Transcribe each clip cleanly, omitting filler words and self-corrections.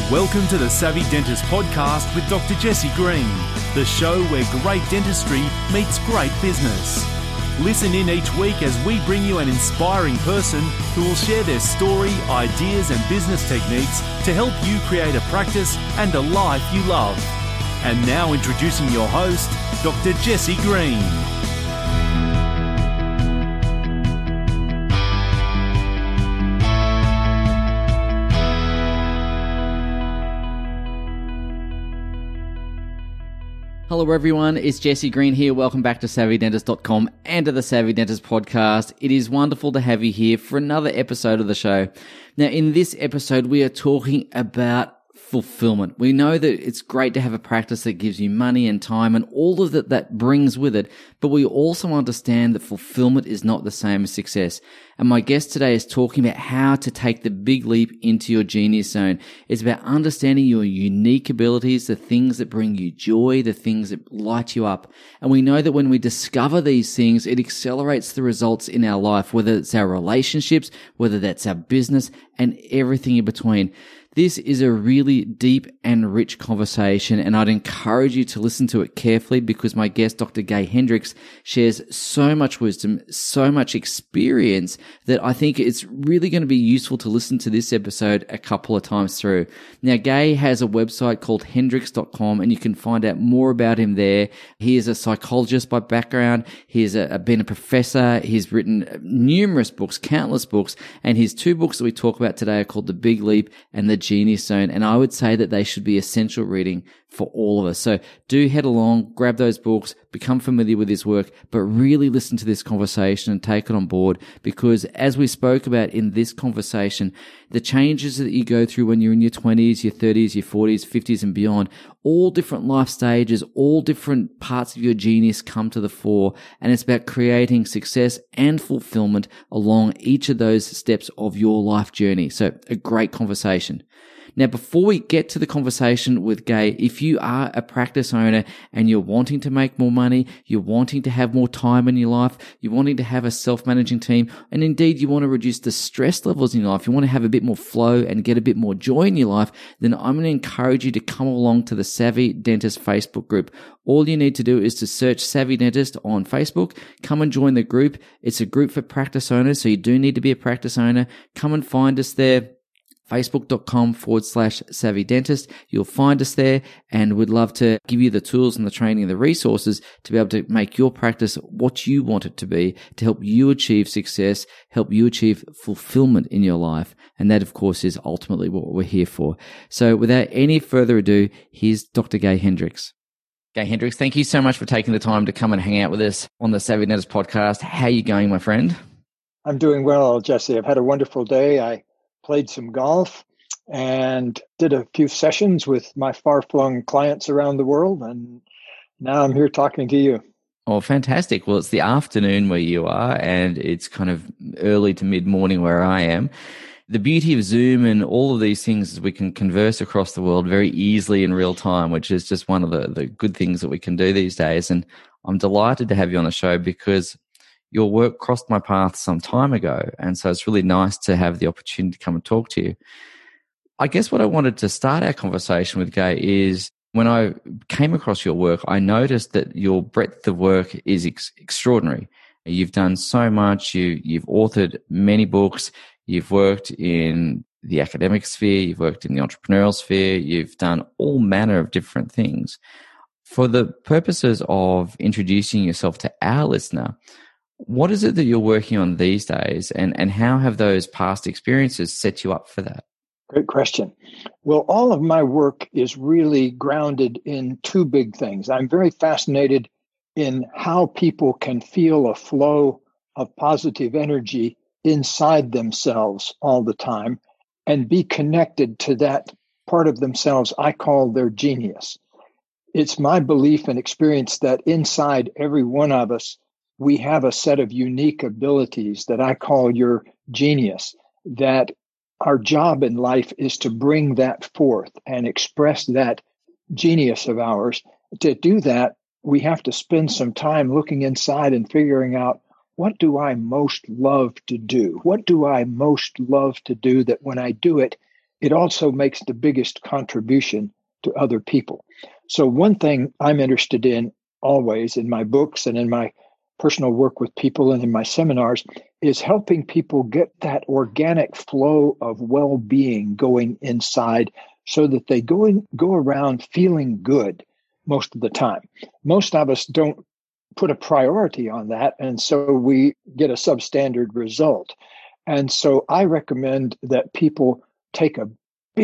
Welcome to the Savvy Dentist Podcast with Dr. Jesse Green, the show where great dentistry meets great business. Listen in each week as we bring you an inspiring person who will share their story, ideas and business techniques to help you create a practice and a life you love. And now introducing your host, Dr. Jesse Green. Hello everyone, it's Jesse Green here. Welcome back to SavvyDentist.com and to the Savvy Dentist Podcast. It is wonderful to have you here for another episode of the show. Now, in this episode, we are talking about fulfillment. We know that it's great to have a practice that gives you money and time and all of that brings with it, but we also understand that fulfillment is not the same as success. And my guest today is talking about how to take the big leap into your genius zone. It's about understanding your unique abilities, the things that bring you joy, the things that light you up. And we know that when we discover these things, it accelerates the results in our life, whether it's our relationships, whether that's our business, and everything in between. This is a really deep and rich conversation, and I'd encourage you to listen to it carefully because my guest, Dr. Gay Hendricks, shares so much wisdom, so much experience that I think it's really going to be useful to listen to this episode a couple of times through. Now, Gay has a website called Hendricks.com, and you can find out more about him there. He is a psychologist by background. He has been a professor. He's written numerous books, countless books, and his two books that we talk about today are called The Big Leap and The Genius Zone, and I would say that they should be essential reading for all of us. So do head along, grab those books, become familiar with his work, but really listen to this conversation and take it on board, because as we spoke about in this conversation, the changes that you go through when you're in your 20s, your 30s, your 40s, 50s and beyond, all different life stages, all different parts of your genius come to the fore, and it's about creating success and fulfillment along each of those steps of your life journey. So a great conversation. Now, before we get to the conversation with Gay, if you are a practice owner and you're wanting to make more money, you're wanting to have more time in your life, you're wanting to have a self-managing team, and indeed you want to reduce the stress levels in your life, you want to have a bit more flow and get a bit more joy in your life, then I'm going to encourage you to come along to the Savvy Dentist Facebook group. All you need to do is to search Savvy Dentist on Facebook. Come and join the group. It's a group for practice owners, so you do need to be a practice owner. Come and find us there. Facebook.com/Savvy Dentist. You'll find us there, and we'd love to give you the tools and the training and the resources to be able to make your practice what you want it to be, to help you achieve success, help you achieve fulfillment in your life. And that, of course, is ultimately what we're here for. So without any further ado, here's Dr. Gay Hendricks. Gay Hendricks, thank you so much for taking the time to come and hang out with us on the Savvy Dentist Podcast. How are you going, my friend? I'm doing well, Jesse. I've had a wonderful day. I played some golf and did a few sessions with my far-flung clients around the world, and now I'm here talking to you. Oh, fantastic. Well, it's the afternoon where you are, and it's kind of early to mid-morning where I am. The beauty of Zoom and all of these things is we can converse across the world very easily in real time, which is just one of the good things that we can do these days. And I'm delighted to have you on the show because your work crossed my path some time ago, and so it's really nice to have the opportunity to come and talk to you. I guess what I wanted to start our conversation with, Gay, is when I came across your work, I noticed that your breadth of work is extraordinary. You've done so much. You've authored many books. You've worked in the academic sphere. You've worked in the entrepreneurial sphere. You've done all manner of different things. For the purposes of introducing yourself to our listener, what is it that you're working on these days, and how have those past experiences set you up for that? Great question. Well, all of my work is really grounded in two big things. I'm very fascinated in how people can feel a flow of positive energy inside themselves all the time and be connected to that part of themselves I call their genius. It's my belief and experience that inside every one of us, we have a set of unique abilities that I call your genius, that our job in life is to bring that forth and express that genius of ours. To do that, we have to spend some time looking inside and figuring out, what do I most love to do? What do I most love to do that when I do it, it also makes the biggest contribution to other people. So one thing I'm interested in always in my books and in my personal work with people and in my seminars is helping people get that organic flow of well-being going inside so that they go around feeling good most of the time. Most of us don't put a priority on that, and so we get a substandard result. And so I recommend that people take a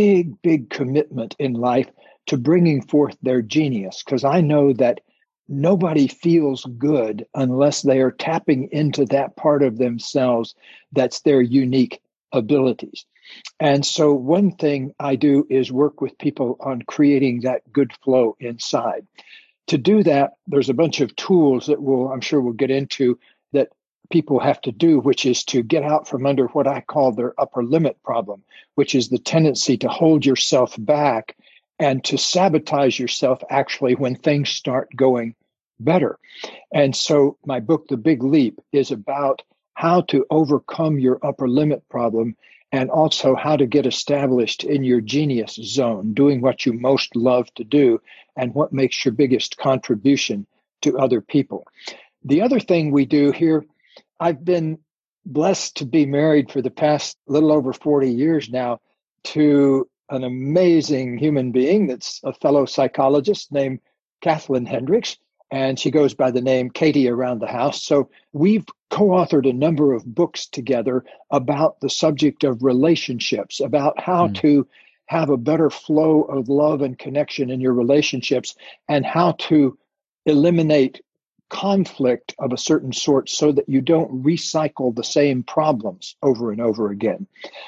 big commitment in life to bringing forth their genius, because I know that nobody feels good unless they are tapping into that part of themselves that's their unique abilities. And so one thing I do is work with people on creating that good flow inside. To do that, there's a bunch of tools that I'm sure we'll get into that people have to do, which is to get out from under what I call their upper limit problem, which is the tendency to hold yourself back and to sabotage yourself actually when things start going better. And so my book, The Big Leap, is about how to overcome your upper limit problem and also how to get established in your genius zone, doing what you most love to do and what makes your biggest contribution to other people. The other thing we do here, I've been blessed to be married for the past little over 40 years now to an amazing human being that's a fellow psychologist named Kathleen Hendricks, and she goes by the name Katie around the house. So we've co-authored a number of books together about the subject of relationships, about how to have a better flow of love and connection in your relationships, and how to eliminate conflict of a certain sort so that you don't recycle the same problems over and over again.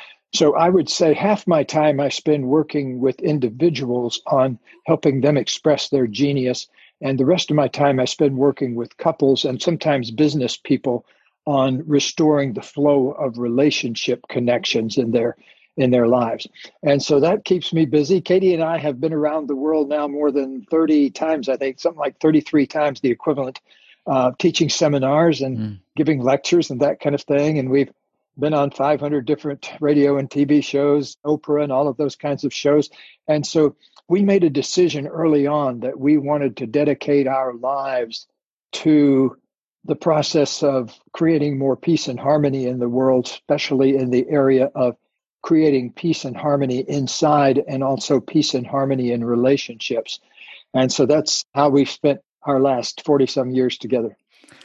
So I would say half my time I spend working with individuals on helping them express their genius, and the rest of my time I spend working with couples and sometimes business people on restoring the flow of relationship connections in their lives. And so that keeps me busy. Katie and I have been around the world now more than 30 times, I think, something like 33 times the equivalent, teaching seminars and giving lectures and that kind of thing. And we've been on 500 different radio and TV shows, Oprah and all of those kinds of shows. And so we made a decision early on that we wanted to dedicate our lives to the process of creating more peace and harmony in the world, especially in the area of creating peace and harmony inside and also peace and harmony in relationships. And so that's how we've spent our last 40-some years together.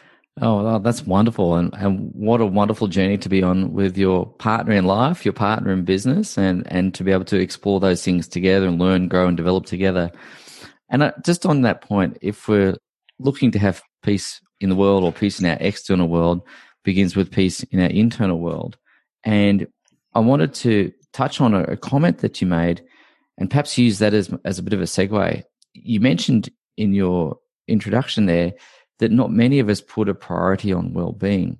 Oh, well, that's wonderful. And what a wonderful journey to be on with your partner in life, your partner in business, and to be able to explore those things together and learn, grow, and develop together. And just on that point, if we're looking to have peace in the world or peace in our external world, begins with peace in our internal world. And I wanted to touch on a comment that you made and perhaps use that as a bit of a segue. You mentioned in your introduction there that not many of us put a priority on well-being.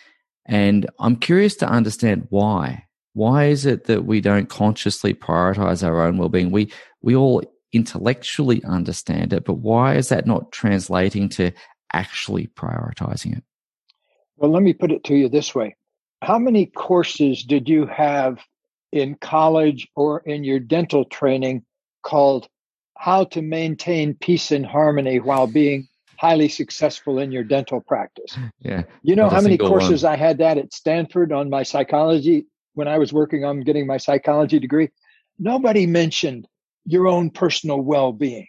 And I'm curious to understand why. Why is it that we don't consciously prioritize our own well-being? We all intellectually understand it, but why is that not translating to actually prioritizing it? Well, let me put it to you this way. How many courses did you have in college or in your dental training called How to Maintain Peace and Harmony While Being Highly Successful in Your Dental Practice? Yeah. You know how many courses I had that at Stanford on my psychology when I was working on getting my psychology degree? Nobody mentioned your own personal well-being.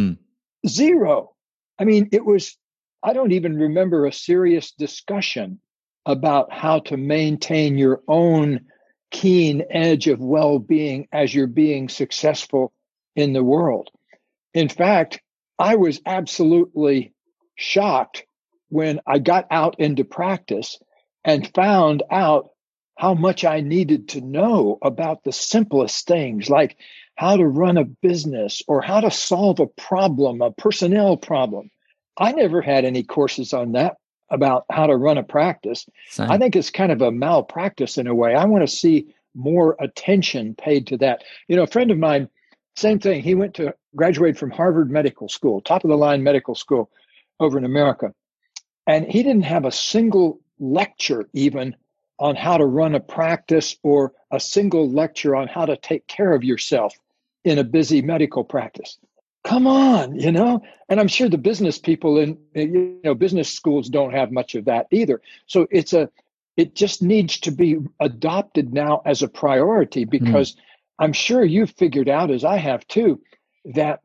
Zero. I mean, I don't even remember a serious discussion about how to maintain your own keen edge of well-being as you're being successful in the world. In fact, I was absolutely shocked when I got out into practice and found out how much I needed to know about the simplest things, like how to run a business or how to solve a problem, a personnel problem. I never had any courses on that about how to run a practice. Same. I think it's kind of a malpractice in a way. I want to see more attention paid to that. You know, a friend of mine, same thing. He graduated from Harvard Medical School, top of the line medical school over in America. And he didn't have a single lecture even on how to run a practice or a single lecture on how to take care of yourself in a busy medical practice. Come on, and I'm sure the business people in business schools don't have much of that either. So it just needs to be adopted now as a priority, because I'm sure you've figured out, as I have too, that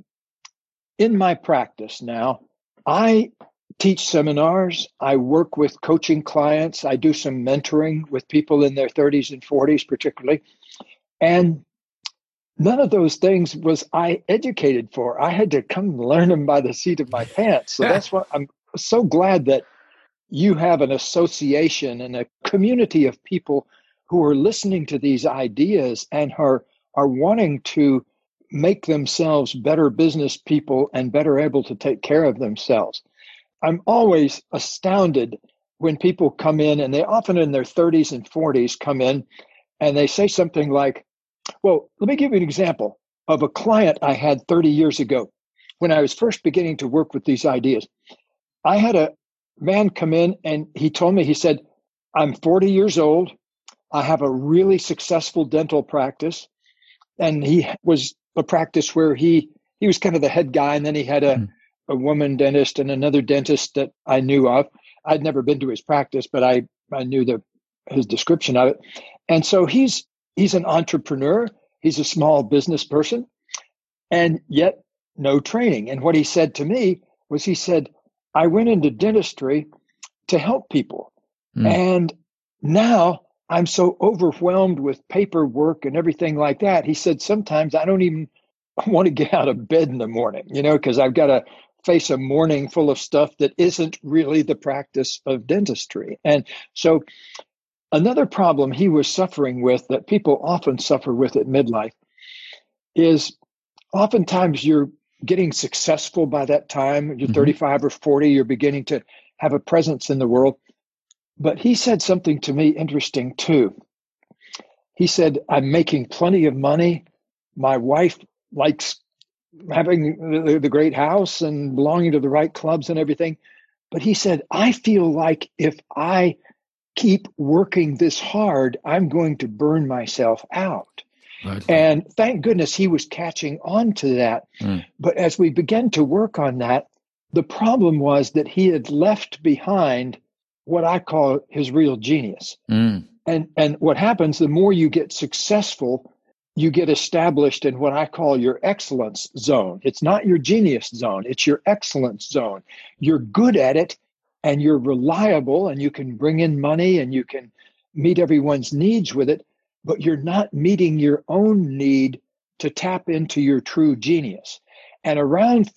in my practice now, I teach seminars, I work with coaching clients, I do some mentoring with people in their 30s and 40s particularly, and none of those things was I educated for. I had to come learn them by the seat of my pants. So that's what I'm so glad that you have an association and a community of people who are listening to these ideas and are wanting to make themselves better business people and better able to take care of themselves. I'm always astounded when people come in, and they often in their 30s and 40s come in and they say something like, well, let me give you an example of a client I had 30 years ago when I was first beginning to work with these ideas. I had a man come in and he told me, he said, I'm 40 years old. I have a really successful dental practice. And he was a practice where he was kind of the head guy. And then he had a woman dentist and another dentist that I knew of. I'd never been to his practice, but I knew his description of it. And so he's an entrepreneur. He's a small business person, and yet no training. And what he said to me was, he said, I went into dentistry to help people. And now I'm so overwhelmed with paperwork and everything like that. He said, sometimes I don't even want to get out of bed in the morning, because I've got to face a morning full of stuff that isn't really the practice of dentistry. And so another problem he was suffering with, that people often suffer with at midlife, is oftentimes you're getting successful by that time. You're 35 or 40, you're beginning to have a presence in the world. But he said something to me interesting too. He said, I'm making plenty of money. My wife likes having the great house and belonging to the right clubs and everything. But he said, I feel like if I keep working this hard, I'm going to burn myself out. Right. And thank goodness he was catching on to that. But as we began to work on that, the problem was that he had left behind what I call his real genius. And what happens, the more you get successful, you get established in what I call your excellence zone. It's not your genius zone, it's your excellence zone. You're good at it, and you're reliable, and you can bring in money, and you can meet everyone's needs with it, but you're not meeting your own need to tap into your true genius. And around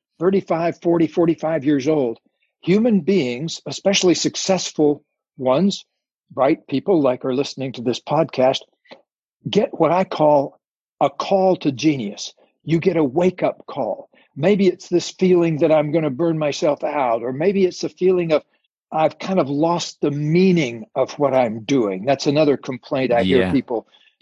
35, 40, 45 years old, human beings, especially successful ones, bright people like are listening to this podcast, get what I call a call to genius. You get a wake-up call. Maybe it's this feeling that I'm going to burn myself out, or maybe it's a feeling of I've kind of lost the meaning of what I'm doing. That's another complaint I hear people,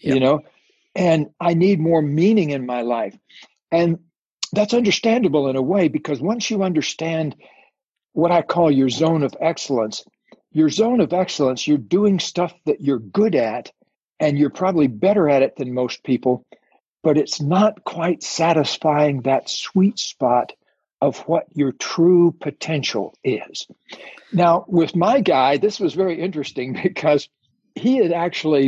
and I need more meaning in my life. And that's understandable in a way, because once you understand what I call your zone of excellence, you're doing stuff that you're good at, and you're probably better at it than most people, but it's not quite satisfying that sweet spot of what your true potential is. Now, with my guy, this was very interesting, because he had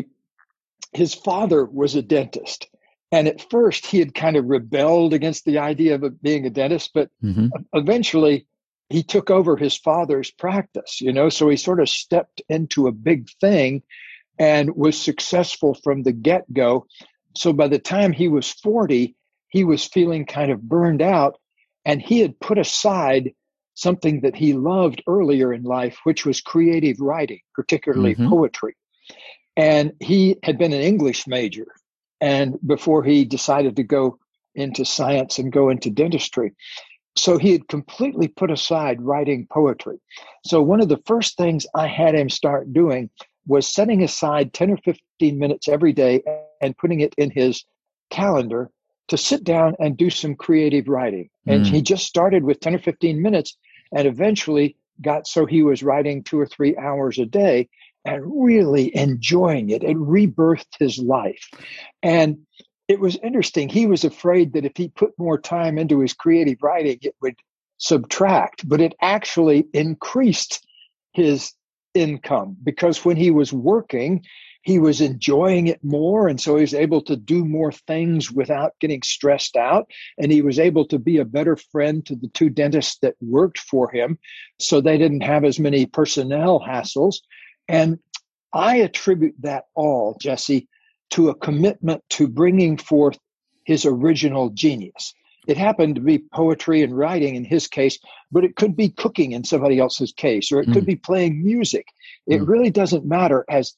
his father was a dentist. And at first he had kind of rebelled against the idea of being a dentist, but eventually he took over his father's practice, so he sort of stepped into a big thing and was successful from the get-go. So by the time he was 40, he was feeling kind of burned out, and he had put aside something that he loved earlier in life, which was creative writing, particularly poetry. And he had been an English major, and before he decided to go into science and go into dentistry. So he had completely put aside writing poetry. So one of the first things I had him start doing was setting aside 10 or 15 minutes every day and putting it in his calendar to sit down and do some creative writing. And he just started with 10 or 15 minutes and eventually got so he was writing 2 or 3 hours a day. and really enjoying it. It rebirthed his life. And it was interesting. He was afraid that if he put more time into his creative writing, it would subtract, but it actually increased his income, because when he was working, he was enjoying it more. And so he was able to do more things without getting stressed out. And he was able to be a better friend to the two dentists that worked for him, so they didn't have as many personnel hassles. And I attribute that all, Jesse, to a commitment to bringing forth his original genius. It happened to be poetry and writing in his case, but it could be cooking in somebody else's case, or it could be playing music. It really doesn't matter. As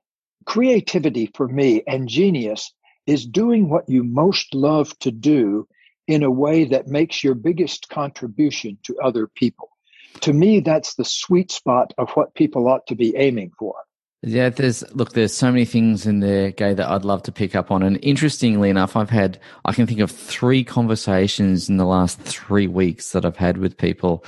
creativity for me and genius is doing what you most love to do in a way that makes your biggest contribution to other people. To me, that's the sweet spot of what people ought to be aiming for. Yeah, there's so many things in there, Gay, that I'd love to pick up on. And interestingly enough, I can think of 3 conversations in the last 3 weeks that I've had with people.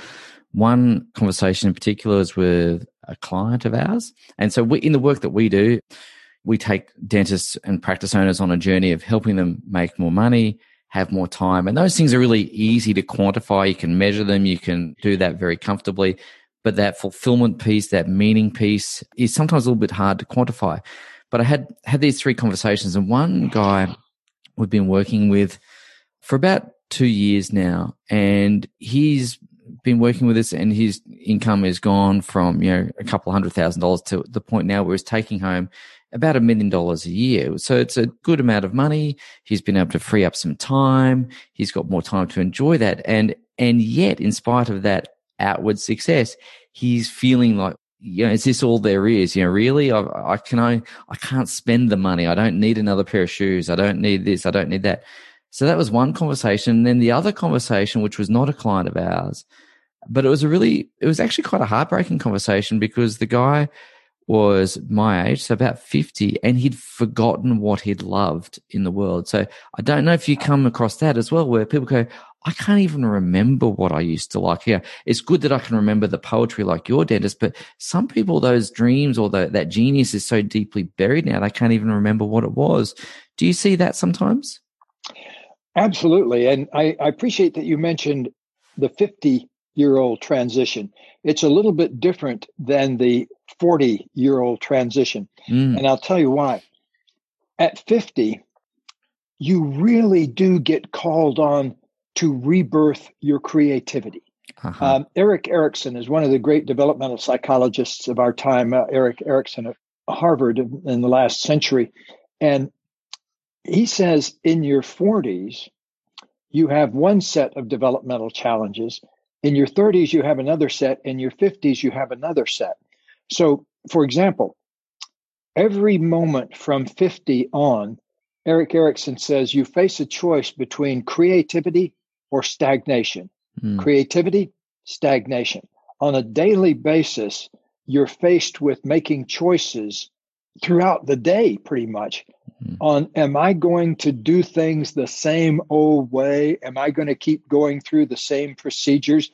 One conversation in particular is with a client of ours. And so in the work that we do, we take dentists and practice owners on a journey of helping them make more money, have more time. And those things are really easy to quantify. You can measure them. You can do that very comfortably. But that fulfillment piece, that meaning piece, is sometimes a little bit hard to quantify. But I had these 3 conversations, and one guy we've been working with for about 2 years now, and he's been working with us, and his income has gone from, a couple $100,000 to the point now where he's taking home about $1 million a year. So it's a good amount of money. He's been able to free up some time. He's got more time to enjoy that. And yet, in spite of that outward success, he's feeling like, is this all there is? Really, I can't spend the money. I don't need another pair of shoes. I don't need this. I don't need that. So that was one conversation. And then the other conversation, which was not a client of ours, but it was actually quite a heartbreaking conversation, because the guy was my age, so about 50, and he'd forgotten what he'd loved in the world. So I don't know if you come across that as well, where people go, I can't even remember what I used to like. Yeah, it's good that I can remember the poetry like your dentist, but some people, those dreams or that genius is so deeply buried now, they can't even remember what it was. Do you see that sometimes? Absolutely. And I appreciate that you mentioned the 50-year-old transition. It's a little bit different than the 40-year-old transition. And I'll tell you why. At 50, you really do get called on to rebirth your creativity. Erik Erikson is one of the great developmental psychologists of our time, Erik Erikson at Harvard in the last century. And he says in your 40s, you have one set of developmental challenges. In your 30s, you have another set. In your 50s, you have another set. So, for example, every moment from 50 on, Erik Erikson says you face a choice between creativity or stagnation. Creativity, stagnation. On a daily basis, you're faced with making choices throughout the day, pretty much, on, am I going to do things the same old way? Am I going to keep going through the same procedures?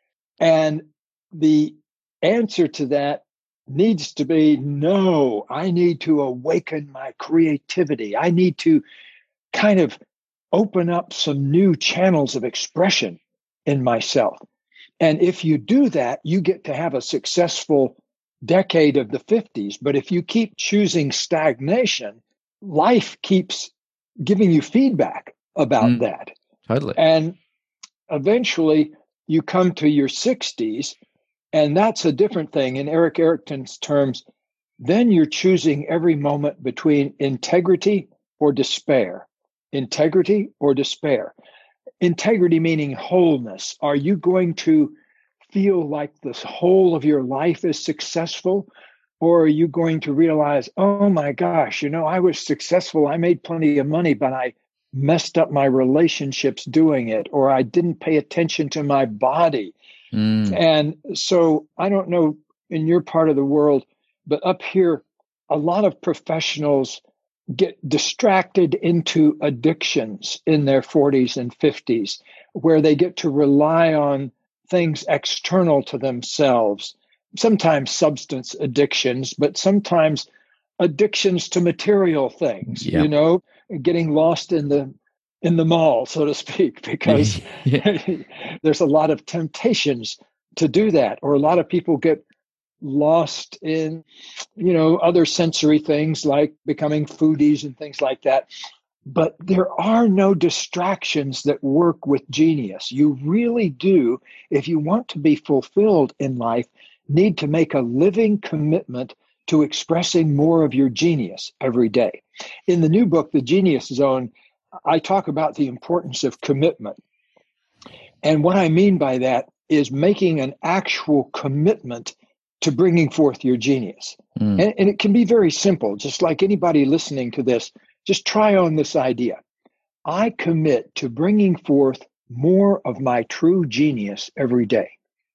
And the answer to that needs to be no. I need to awaken my creativity. I need to kind of open up some new channels of expression in myself. And if you do that, you get to have a successful decade of the 50s. But if you keep choosing stagnation, life keeps giving you feedback about that. Totally. And eventually you come to your 60s, and that's a different thing. In Erik Erikson's terms, then you're choosing every moment between integrity or despair. Integrity or despair. Integrity meaning wholeness. Are you going to feel like the whole of your life is successful? Or are you going to realize, oh my gosh, I was successful. I made plenty of money, but I messed up my relationships doing it, or I didn't pay attention to my body. And so I don't know in your part of the world, but up here, a lot of professionals get distracted into addictions in their 40s and 50s, where they get to rely on things external to themselves. sometimes substance addictions, but sometimes addictions to material things, Yeah. getting lost in the mall, so to speak, because there's a lot of temptations to do that. Or a lot of people get lost in, other sensory things like becoming foodies and things like that. But there are no distractions that work with genius. You really do, if you want to be fulfilled in life, need to make a living commitment to expressing more of your genius every day. In the new book, The Genius Zone, I talk about the importance of commitment. And what I mean by that is making an actual commitment to bringing forth your genius. And it can be very simple, just like anybody listening to this. Just try on this idea. I commit to bringing forth more of my true genius every day.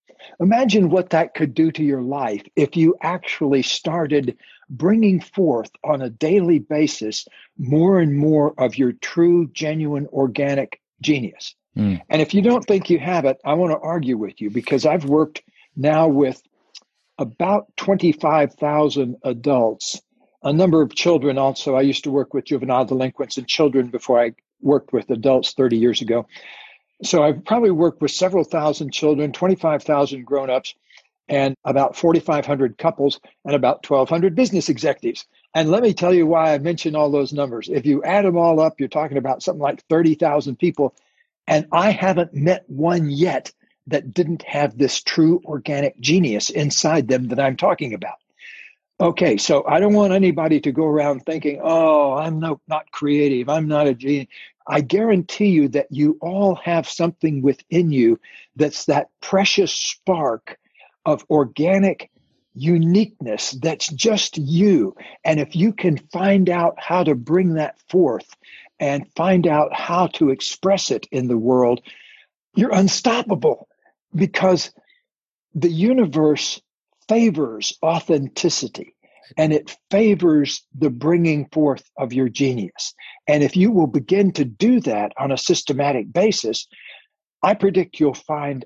Imagine what that could do to your life if you actually started bringing forth on a daily basis more and more of your true, genuine, organic genius. And if you don't think you have it, I want to argue with you, because I've worked now with about 25,000 adults, a number of children also. I used to work with juvenile delinquents and children before I worked with adults 30 years ago. So I've probably worked with several thousand children, 25,000 grown-ups, and about 4,500 couples, and about 1,200 business executives. And let me tell you why I mention all those numbers. If you add them all up, you're talking about something like 30,000 people. And I haven't met one yet that didn't have this true organic genius inside them that I'm talking about. Okay, so I don't want anybody to go around thinking, oh, I'm not creative, I'm not a genius. I guarantee you that you all have something within you that's that precious spark of organic uniqueness that's just you. And if you can find out how to bring that forth and find out how to express it in the world, you're unstoppable, because the universe favors authenticity, and it favors the bringing forth of your genius. And if you will begin to do that on a systematic basis, I predict you'll find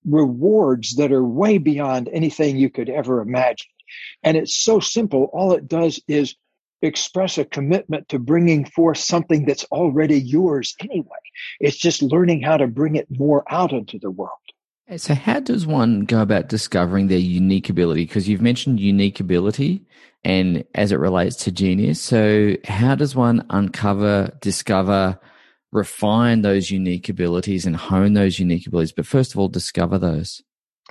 rewards that are way beyond anything you could ever imagine. And it's so simple. All it does is express a commitment to bringing forth something that's already yours anyway. It's just learning how to bring it more out into the world. So how does one go about discovering their unique ability? Because you've mentioned unique ability and as it relates to genius. So how does one uncover, discover, refine those unique abilities and hone those unique abilities? But first of all, discover those.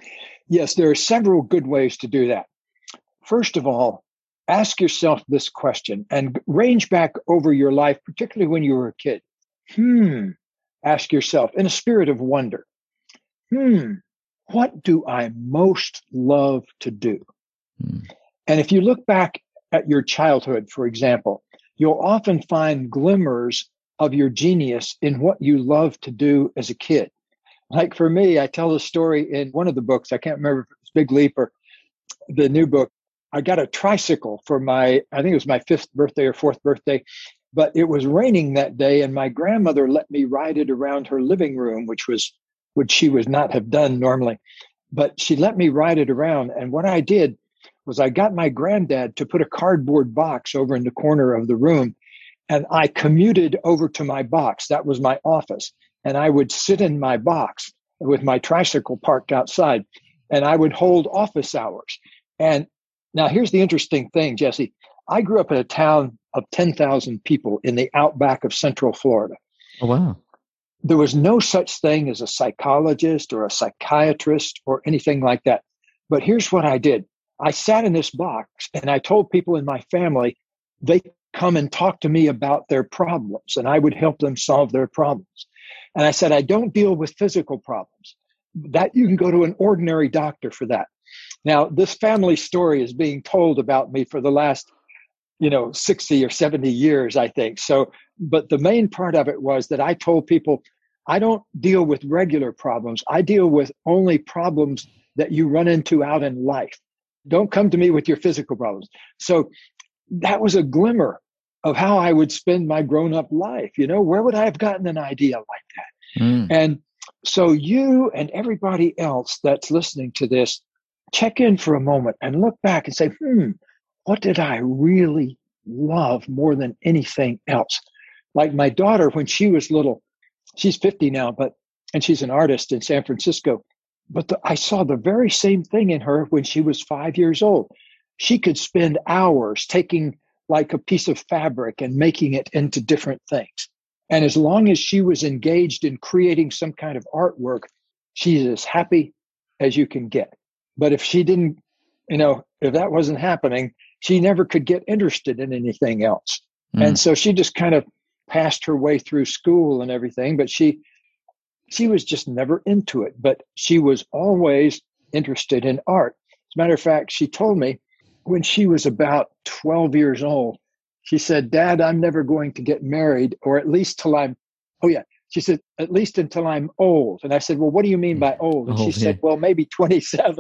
Yes, there are several good ways to do that. First of all, ask yourself this question and range back over your life, particularly when you were a kid. Ask yourself in a spirit of wonder. What do I most love to do? And if you look back at your childhood, for example, you'll often find glimmers of your genius in what you love to do as a kid. Like for me, I tell a story in one of the books. I can't remember if it's Big Leap or the new book. I got a tricycle for I think it was my 5th birthday or 4th birthday, but it was raining that day, and my grandmother let me ride it around her living room, which she would not have done normally. But she let me ride it around. And what I did was I got my granddad to put a cardboard box over in the corner of the room, and I commuted over to my box. That was my office. And I would sit in my box with my tricycle parked outside, and I would hold office hours. And now here's the interesting thing, Jesse. I grew up in a town of 10,000 people in the outback of Central Florida. Oh, wow. There was no such thing as a psychologist or a psychiatrist or anything like that. But here's what I did. I sat in this box and I told people in my family, they come and talk to me about their problems, and I would help them solve their problems. And I said, I don't deal with physical problems. That you can go to an ordinary doctor for that. Now, this family story is being told about me for the last 60 or 70 years, I think. So, but the main part of it was that I told people, I don't deal with regular problems. I deal with only problems that you run into out in life. Don't come to me with your physical problems. So that was a glimmer of how I would spend my grown-up life. Where would I have gotten an idea like that? And so you and everybody else that's listening to this, check in for a moment and look back and say, what did I really love more than anything else? Like my daughter, when she was little, she's 50 now, and she's an artist in San Francisco. But I saw the very same thing in her when she was 5 years old. She could spend hours taking like a piece of fabric and making it into different things. And as long as she was engaged in creating some kind of artwork, she's as happy as you can get. But if she didn't, if that wasn't happening, she never could get interested in anything else. And so she just kind of passed her way through school and everything, but she was just never into it. But she was always interested in art. As a matter of fact, she told me when she was about 12 years old, she said, "Dad, I'm never going to get married, or at least till I'm," she said, "at least until I'm old." And I said, "Well, what do you mean by old?" And she said, "Well, maybe 27.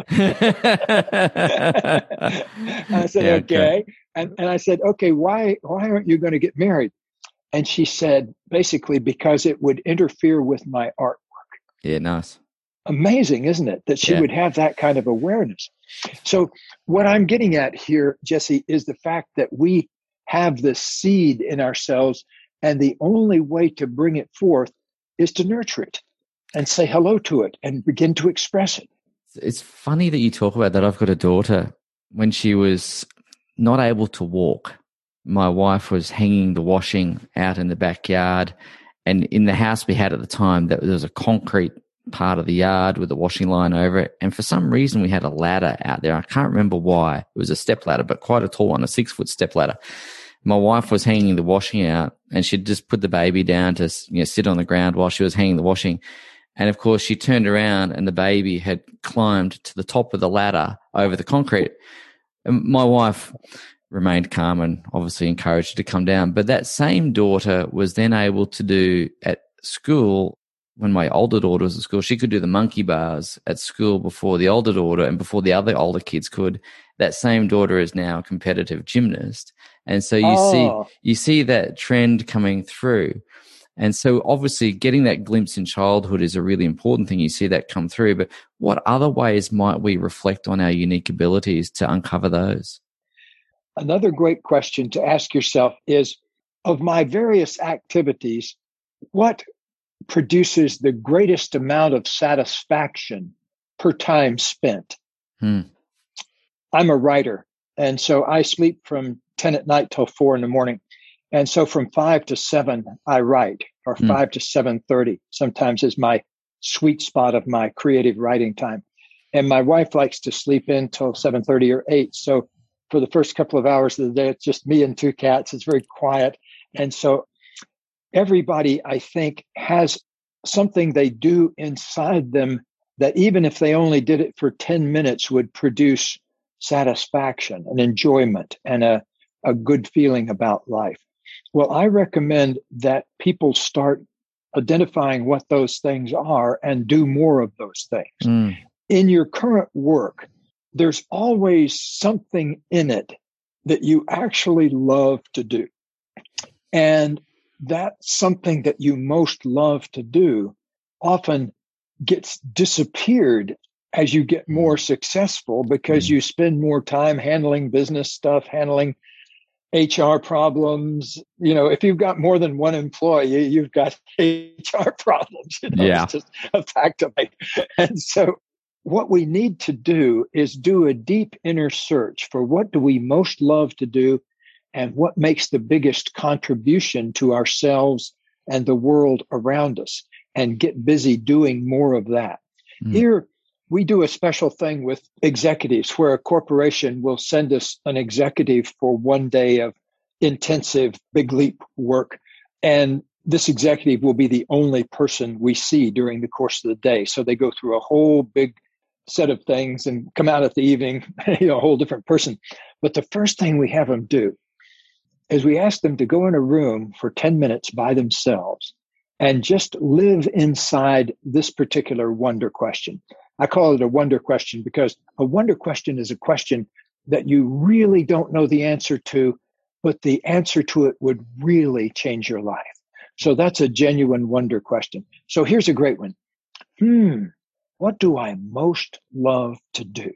I said, "Okay." And I said, "Okay, why aren't you going to get married?" And she said, basically, because it would interfere with my art. Yeah, nice. Amazing, isn't it, that she would have that kind of awareness? So what I'm getting at here, Jesse, is the fact that we have this seed in ourselves, and the only way to bring it forth is to nurture it and say hello to it and begin to express it. It's funny that you talk about that. I've got a daughter. When she was not able to walk, my wife was hanging the washing out in the backyard. And in the house we had at the time, there was a concrete part of the yard with a washing line over it. And for some reason, we had a ladder out there. I can't remember why. It was a step ladder, but quite a tall one, a 6-foot step ladder. My wife was hanging the washing out, and she'd just put the baby down to sit on the ground while she was hanging the washing. And of course, she turned around and the baby had climbed to the top of the ladder over the concrete. And my wife remained calm and obviously encouraged her to come down. But that same daughter was then able to do at school, when my older daughter was at school, she could do the monkey bars at school before the older daughter and before the other older kids could. That same daughter is now a competitive gymnast. And so you see that trend coming through. And so obviously getting that glimpse in childhood is a really important thing. You see that come through. But what other ways might we reflect on our unique abilities to uncover those? Another great question to ask yourself is, of my various activities, what produces the greatest amount of satisfaction per time spent? I'm a writer, and so I sleep from 10 at night till 4 in the morning. And so from 5 to 7, I write, or 5 to 7:30 sometimes is my sweet spot of my creative writing time. And my wife likes to sleep in till 7:30 or 8. So for the first couple of hours of the day, it's just me and 2 cats. It's very quiet. And so everybody, I think, has something they do inside them that even if they only did it for 10 minutes would produce satisfaction and enjoyment and a good feeling about life. Well, I recommend that people start identifying what those things are and do more of those things. In your current work, there's always something in it that you actually love to do. And that something that you most love to do often gets disappeared as you get more successful because you spend more time handling business stuff, handling HR problems. If you've got more than one employee, you've got HR problems. It's just a fact of it. And so what we need to do is do a deep inner search for what do we most love to do and what makes the biggest contribution to ourselves and the world around us, and get busy doing more of that. Here, we do a special thing with executives where a corporation will send us an executive for one day of intensive big leap work. And this executive will be the only person we see during the course of the day. So they go through a whole big set of things and come out at the evening, a whole different person. But the first thing we have them do is we ask them to go in a room for 10 minutes by themselves and just live inside this particular wonder question. I call it a wonder question because a wonder question is a question that you really don't know the answer to, but the answer to it would really change your life. So that's a genuine wonder question. So here's a great one. What do I most love to do?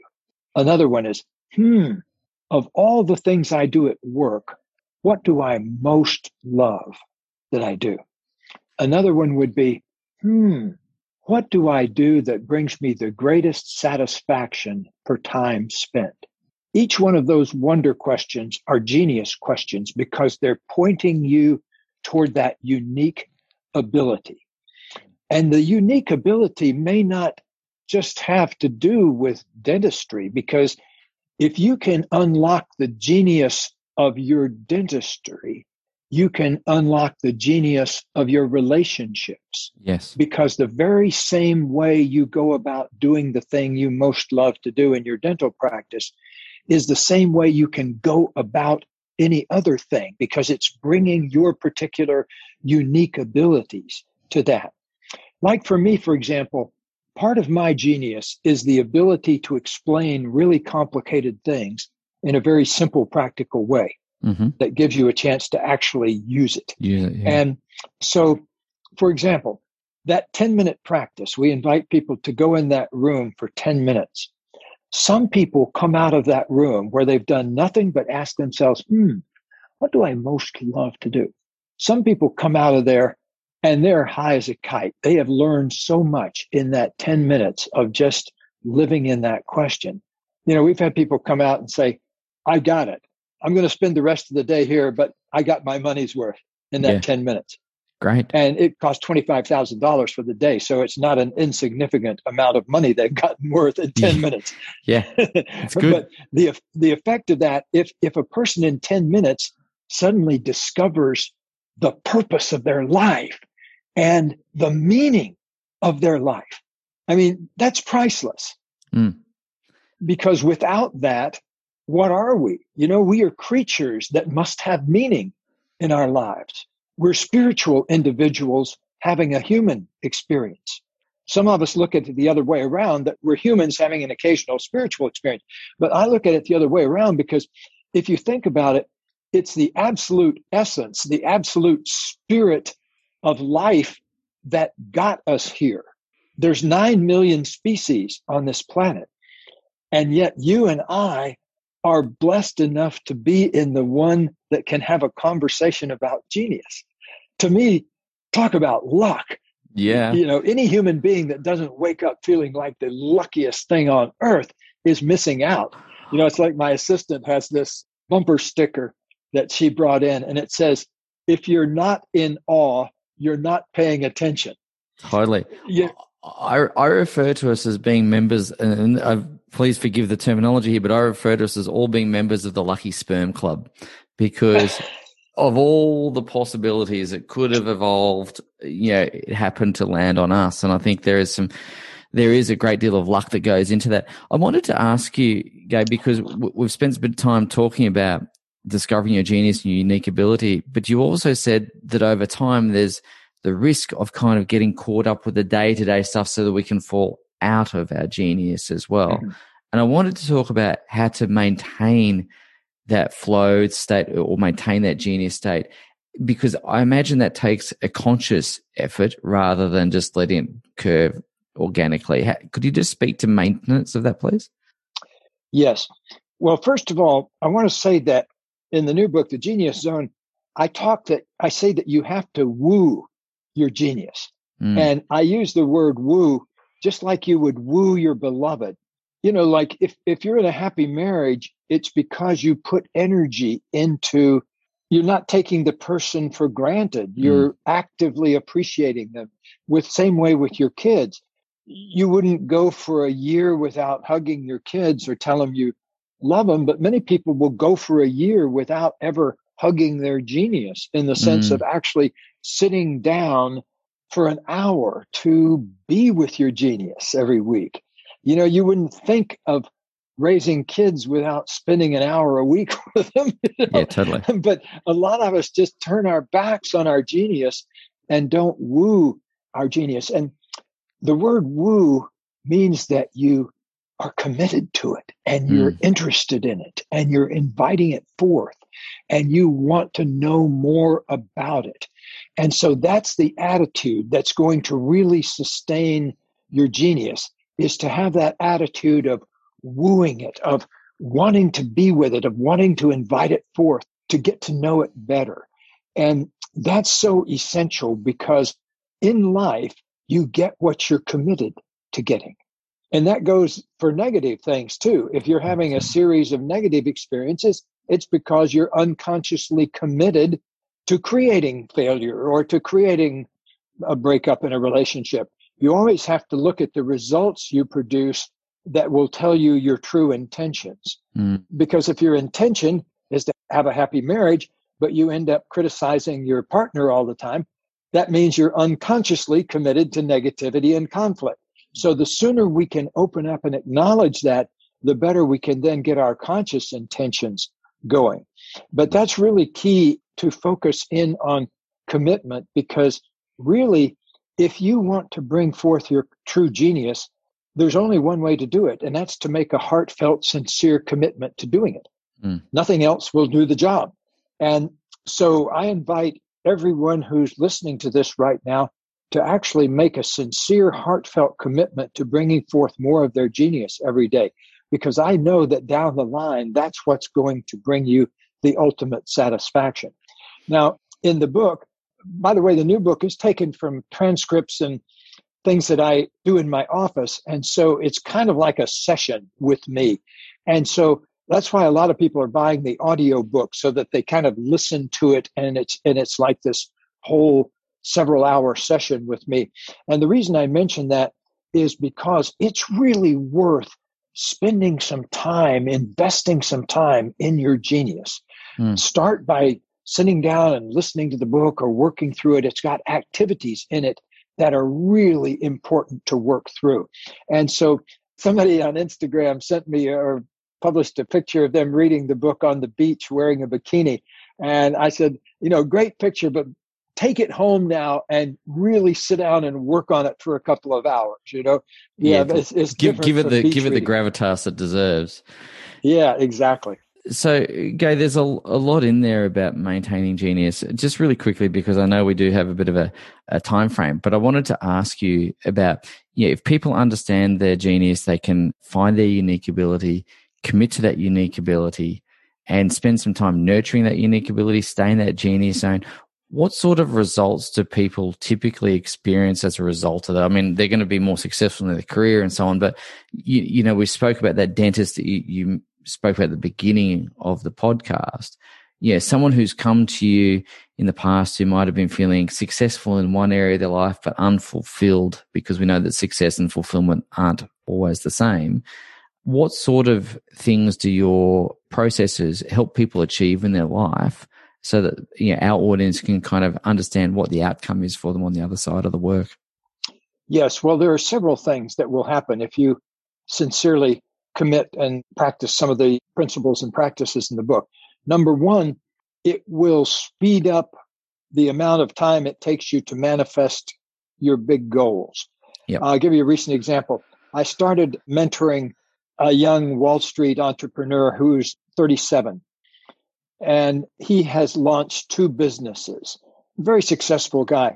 Another one is, of all the things I do at work, what do I most love that I do? Another one would be, what do I do that brings me the greatest satisfaction per time spent? Each one of those wonder questions are genius questions because they're pointing you toward that unique ability. And the unique ability may not just have to do with dentistry, because if you can unlock the genius of your dentistry, you can unlock the genius of your relationships. Yes. Because the very same way you go about doing the thing you most love to do in your dental practice is the same way you can go about any other thing, because it's bringing your particular unique abilities to that. Like for me, for example, part of my genius is the ability to explain really complicated things in a very simple, practical way that gives you a chance to actually use it. Yeah. And so, for example, that 10-minute practice, we invite people to go in that room for 10 minutes. Some people come out of that room where they've done nothing but ask themselves, what do I most love to do? Some people come out of there and they're high as a kite. They have learned so much in that 10 minutes of just living in that question. You know, we've had people come out and say, I got it. I'm going to spend the rest of the day here, but I got my money's worth in that 10 minutes. Great. And it cost $25,000 for the day. So it's not an insignificant amount of money they've gotten worth in 10 minutes. Yeah, it's good. But the effect of that, if a person in 10 minutes suddenly discovers the purpose of their life and the meaning of their life, I mean, that's priceless. Because without that, what are we? You know, we are creatures that must have meaning in our lives. We're spiritual individuals having a human experience. Some of us look at it the other way around, that we're humans having an occasional spiritual experience. But I look at it the other way around, because if you think about it, it's the absolute essence, the absolute spirit of life that got us here. There's 9 million species on this planet. And yet you and I are blessed enough to be in the one that can have a conversation about genius. To me, talk about luck. Yeah. You know, any human being that doesn't wake up feeling like the luckiest thing on earth is missing out. You know, it's like my assistant has this bumper sticker that she brought in, and it says, if you're not in awe, you're not paying attention. Totally. Yeah. I refer to us as being members, and please forgive the terminology here, but I refer to us as all being members of the Lucky Sperm Club, because of all the possibilities that could have evolved, you know, it happened to land on us. And I think there is a great deal of luck that goes into that. I wanted to ask you, Gabe, because we've spent a bit of time talking about discovering your genius and your unique ability, but you also said that over time there's the risk of kind of getting caught up with the day-to-day stuff so that we can fall out of our genius as well. And I wanted to talk about how to maintain that flow state or maintain that genius state, because I imagine that takes a conscious effort rather than just letting it curve organically. Could you just speak to maintenance of that, please? Yes. Well, first of all, I want to say that in the new book, The Genius Zone, I say that you have to woo your genius. And I use the word woo just like you would woo your beloved. You know, like if you're in a happy marriage, it's because you put energy into, you're not taking the person for granted. You're actively appreciating them. Same way with your kids. You wouldn't go for a year without hugging your kids or tell them you love them, but many people will go for a year without ever hugging their genius, in the sense of actually sitting down for an hour to be with your genius every week. You know, you wouldn't think of raising kids without spending an hour a week with them. You know? Yeah, totally. But a lot of us just turn our backs on our genius and don't woo our genius. And the word woo means that you are committed to it and you're interested in it and you're inviting it forth and you want to know more about it. And so that's the attitude that's going to really sustain your genius, is to have that attitude of wooing it, of wanting to be with it, of wanting to invite it forth, to get to know it better. And that's so essential because in life, you get what you're committed to getting. And that goes for negative things too. If you're having a series of negative experiences, it's because you're unconsciously committed to creating failure or to creating a breakup in a relationship. You always have to look at the results you produce that will tell you your true intentions. Because if your intention is to have a happy marriage, but you end up criticizing your partner all the time, that means you're unconsciously committed to negativity and conflict. So the sooner we can open up and acknowledge that, the better we can then get our conscious intentions going. But that's really key, to focus in on commitment, because really, if you want to bring forth your true genius, there's only one way to do it, and that's to make a heartfelt, sincere commitment to doing it. Nothing else will do the job. And so I invite everyone who's listening to this right now to actually make a sincere, heartfelt commitment to bringing forth more of their genius every day, because I know that down the line, that's what's going to bring you the ultimate satisfaction. Now, in the book, by the way, the new book is taken from transcripts and things that I do in my office. And so it's kind of like a session with me. And so that's why a lot of people are buying the audio book, so that they kind of listen to it. And it's like this whole several hour session with me. And the reason I mention that is because it's really worth spending some time, investing some time in your genius. Start by sitting down and listening to the book or working through it. It's got activities in it that are really important to work through. And so somebody on Instagram sent me or published a picture of them reading the book on the beach wearing a bikini. And I said, great picture, but take it home now and really sit down and work on it for a couple of hours. It's give it the reading. gravitas it deserves. Yeah, exactly. So, Gay, there's a lot in there about maintaining genius. Just really quickly, because I know we do have a bit of a time frame, but I wanted to ask you about, if people understand their genius, they can find their unique ability, commit to that unique ability, and spend some time nurturing that unique ability, stay in that genius zone. What sort of results do people typically experience as a result of that? I mean, they're going to be more successful in their career and so on, but we spoke about that dentist that you spoke about at the beginning of the podcast. Someone who's come to you in the past who might have been feeling successful in one area of their life but unfulfilled, because we know that success and fulfillment aren't always the same. What sort of things do your processes help people achieve in their life, so that our audience can kind of understand what the outcome is for them on the other side of the work? Yes, well, there are several things that will happen if you sincerely commit and practice some of the principles and practices in the book. Number one, it will speed up the amount of time it takes you to manifest your big goals. Yep. I'll give you a recent example. I started mentoring a young Wall Street entrepreneur who's 37. And he has launched 2 businesses. Very successful guy.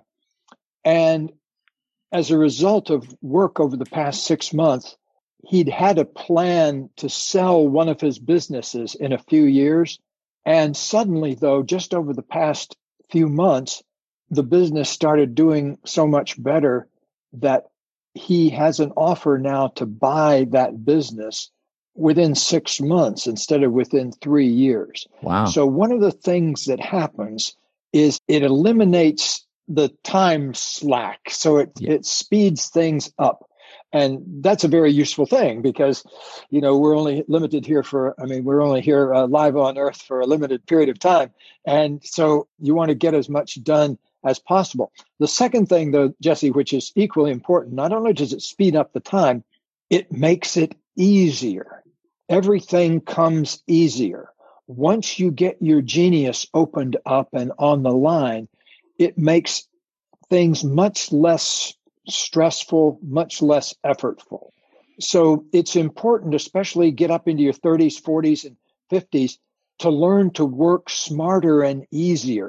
And as a result of work over the past 6 months, he'd had a plan to sell one of his businesses in a few years. And suddenly, though, just over the past few months, the business started doing so much better that he has an offer now to buy that business within 6 months instead of within 3 years. Wow. So one of the things that happens is it eliminates the time slack. So it speeds things up. And that's a very useful thing because, we're only limited here we're only here live on Earth for a limited period of time. And so you want to get as much done as possible. The second thing, though, Jesse, which is equally important, not only does it speed up the time, it makes it easier. Everything comes easier. Once you get your genius opened up and on the line, it makes things much less stressful, much less effortful. So it's important, especially get up into your 30s, 40s, and 50s, to learn to work smarter and easier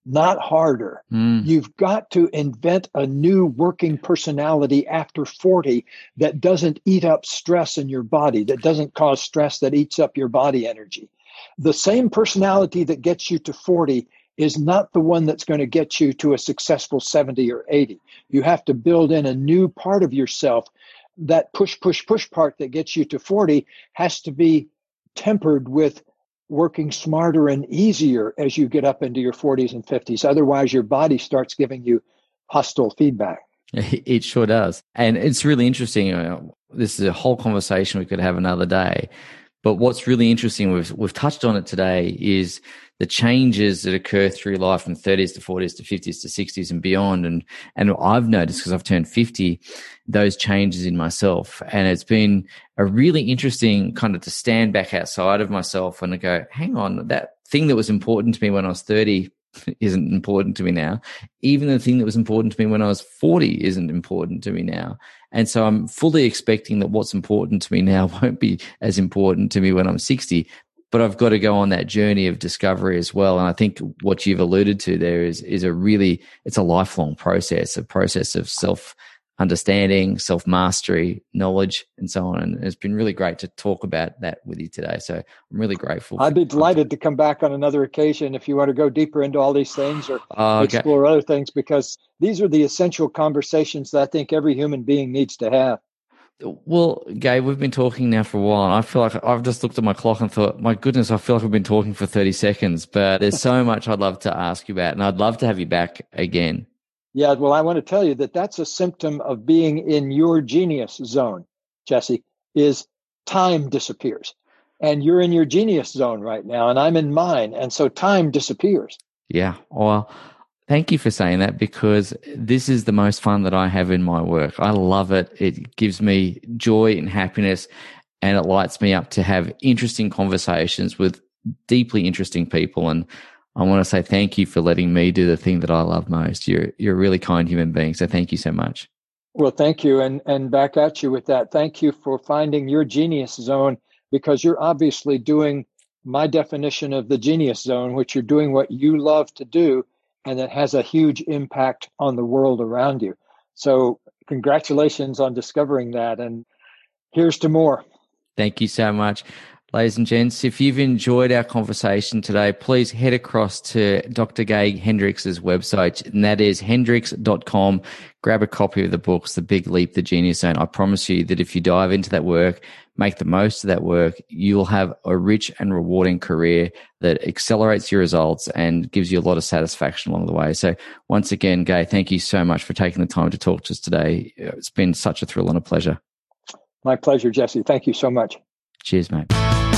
not harder. You've got to invent a new working personality after 40 that doesn't eat up stress in your body, that doesn't cause stress that eats up your body energy. The same personality that gets you to 40 is not the one that's going to get you to a successful 70 or 80. You have to build in a new part of yourself. That push part that gets you to 40 has to be tempered with working smarter and easier as you get up into your 40s and 50s. Otherwise, your body starts giving you hostile feedback. It sure does. And it's really interesting. This is a whole conversation we could have another day. But what's really interesting, we've touched on it today, is the changes that occur through life from 30s to 40s to 50s to 60s and beyond. And I've noticed, because I've turned 50, those changes in myself. And it's been a really interesting kind of to stand back outside of myself and to go, hang on, that thing that was important to me when I was 30 isn't important to me now. Even the thing that was important to me when I was 40 isn't important to me now. And so I'm fully expecting that what's important to me now won't be as important to me when I'm 60. But I've got to go on that journey of discovery as well. And I think what you've alluded to there is it's a lifelong process, a process of self-understanding, self-mastery, knowledge, and so on. And it's been really great to talk about that with you today. So I'm really grateful. I'd be delighted to come back on another occasion if you want to go deeper into all these things or explore other things, because these are the essential conversations that I think every human being needs to have. Well, Gabe, we've been talking now for a while, and I feel like I've just looked at my clock and thought, my goodness, I feel like we've been talking for 30 seconds, but there's so much I'd love to ask you about, and I'd love to have you back again. Yeah, well, I want to tell you that that's a symptom of being in your genius zone, Jesse, is time disappears. And you're in your genius zone right now, and I'm in mine, and so time disappears. Yeah, well, thank you for saying that, because this is the most fun that I have in my work. I love it. It gives me joy and happiness, and it lights me up to have interesting conversations with deeply interesting people. And I want to say thank you for letting me do the thing that I love most. You're a really kind human being, so thank you so much. Well, thank you. And back at you with that. Thank you for finding your genius zone, because you're obviously doing my definition of the genius zone, which you're doing what you love to do, and that has a huge impact on the world around you. So congratulations on discovering that. And here's to more. Thank you so much. Ladies and gents, if you've enjoyed our conversation today, please head across to Dr. Gay Hendricks' website, and that is hendricks.com. Grab a copy of the books, The Big Leap, The Genius Zone. I promise you that if you dive into that work, make the most of that work, you'll have a rich and rewarding career that accelerates your results and gives you a lot of satisfaction along the way. So once again, Gay, thank you so much for taking the time to talk to us today. It's been such a thrill and a pleasure. My pleasure, Jesse. Thank you so much. Cheers, mate.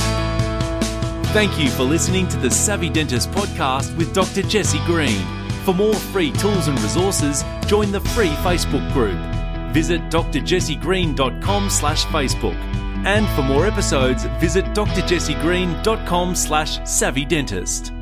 Thank you for listening to the Savvy Dentist podcast with Dr. Jesse Green. For more free tools and resources, join the free Facebook group. Visit drjessegreen.com/Facebook. And for more episodes, visit drjessegreen.com/savvydentist.